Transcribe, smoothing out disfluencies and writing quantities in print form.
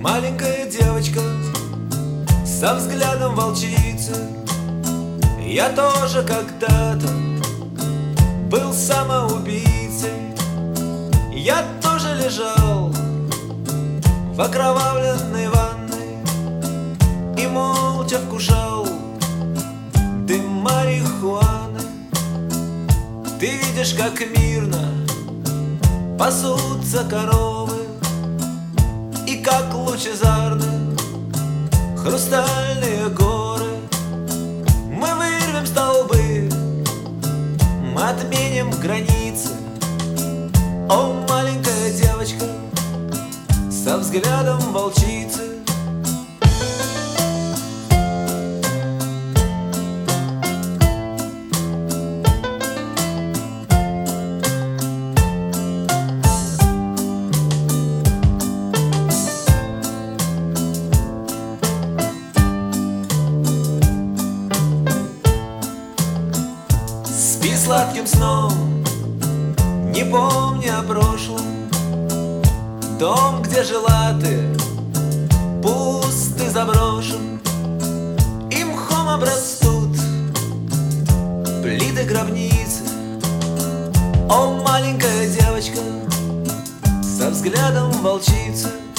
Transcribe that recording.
Маленькая девочка со взглядом волчицы. Я тоже когда-то был самоубийцей. Я тоже лежал в окровавленной ванной и молча вкушал дым марихуаны. Ты видишь, как мирно пасутся коровы, и как лучезарны хрустальные горы. Мы вырвем столбы, мы отменим границы. О, маленькая девочка со взглядом волчицы. Спи сладким сном, не помни о прошлом. Дом, где жила ты, пуст и заброшен, и мхом обрастут плиты гробницы. О, маленькая девочка со взглядом волчицы.